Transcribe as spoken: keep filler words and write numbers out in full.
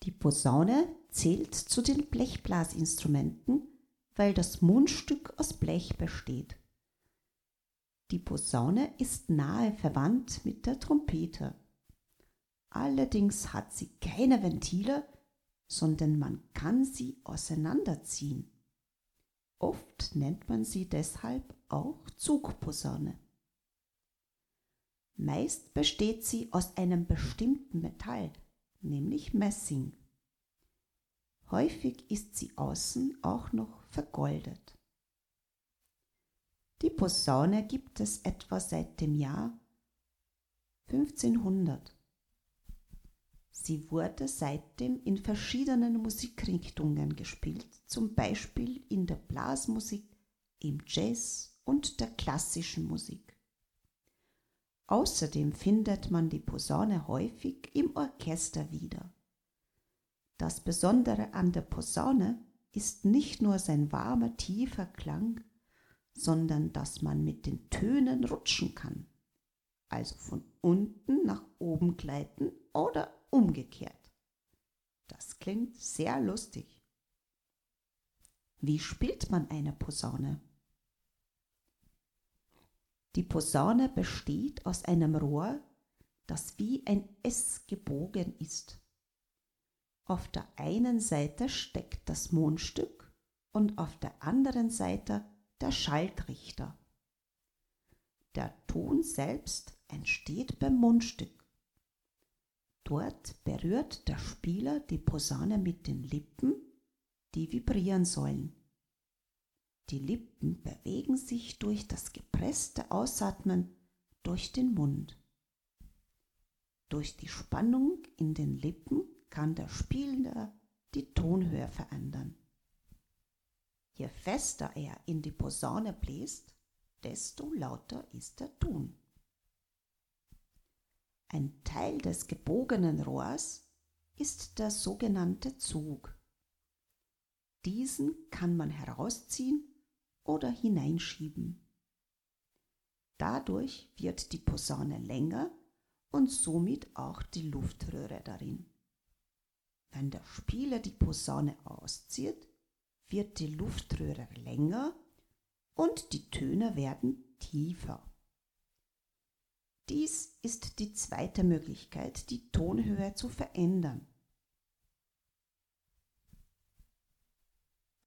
Die Posaune zählt zu den Blechblasinstrumenten, weil das Mundstück aus Blech besteht. Die Posaune ist nahe verwandt mit der Trompete. Allerdings hat sie keine Ventile, sondern man kann sie auseinanderziehen. Oft nennt man sie deshalb auch Zugposaune. Meist besteht sie aus einem bestimmten Metall, nämlich Messing. Häufig ist sie außen auch noch vergoldet. Die Posaune gibt es etwa seit dem Jahr fünfzehnhundert. Sie wurde seitdem in verschiedenen Musikrichtungen gespielt, zum Beispiel in der Blasmusik, im Jazz und der klassischen Musik. Außerdem findet man die Posaune häufig im Orchester wieder. Das Besondere an der Posaune ist nicht nur sein warmer, tiefer Klang, sondern dass man mit den Tönen rutschen kann, also von unten nach oben gleiten oder umgekehrt. Das klingt sehr lustig. Wie spielt man eine Posaune? Die Posaune besteht aus einem Rohr, das wie ein S gebogen ist. Auf der einen Seite steckt das Mundstück und auf der anderen Seite der Schalltrichter. Der Ton selbst entsteht beim Mundstück. Dort berührt der Spieler die Posaune mit den Lippen, die vibrieren sollen. Die Lippen bewegen sich durch das gepresste Ausatmen durch den Mund. Durch die Spannung in den Lippen kann der Spieler die Tonhöhe verändern. Je fester er in die Posaune bläst, desto lauter ist der Ton. Ein Teil des gebogenen Rohrs ist der sogenannte Zug. Diesen kann man herausziehen oder hineinschieben. Dadurch wird die Posaune länger und somit auch die Luftröhre darin. Wenn der Spieler die Posaune auszieht, wird die Luftröhre länger und die Töne werden tiefer. Dies ist die zweite Möglichkeit, die Tonhöhe zu verändern.